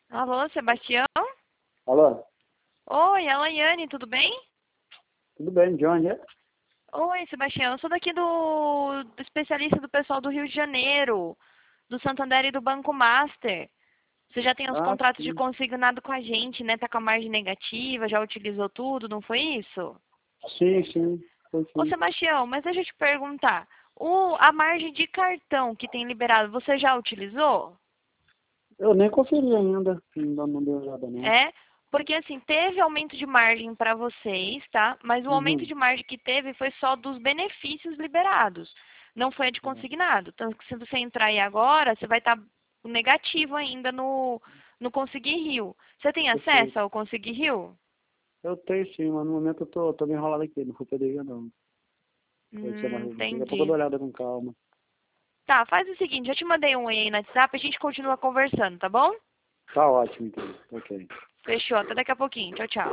Alô, Sebastião? Alô, Oi, é a Laiane, tudo bem? tudo bem? De onde é? Oi, Sebastião, eu sou daqui do especialista do pessoal do Rio de Janeiro, do Santander e do Banco Master. Você já tem os Ah, contratos de sim. consignado com a gente, né? Tá com a margem negativa, já utilizou tudo, não foi isso? Sim, sim, foi Ô, sim. Sebastião, mas deixa eu te perguntar, a margem de cartão que tem liberado, você já utilizou? Eu nem conferi ainda não deu nada não. É, porque assim, teve aumento de margem para vocês, tá? Mas o aumento Uhum. de margem que teve foi só dos benefícios liberados, não foi a de É. consignado. Tanto que se você entrar aí agora, você vai estar negativo ainda no Conseguir Rio. Você tem acesso Perfeito. ao Conseguir Rio? Eu tenho sim, mas no momento eu tô meio enrolado aqui, não vou poder ir não. Pode ser mais. Daqui a pouco eu dou Entendi. uma olhada com calma. Tá, faz o seguinte, eu te mandei um e aí no WhatsApp, a gente continua conversando, tá bom? Tá ótimo então. Ok. Fechou, até daqui a pouquinho. Tchau, tchau.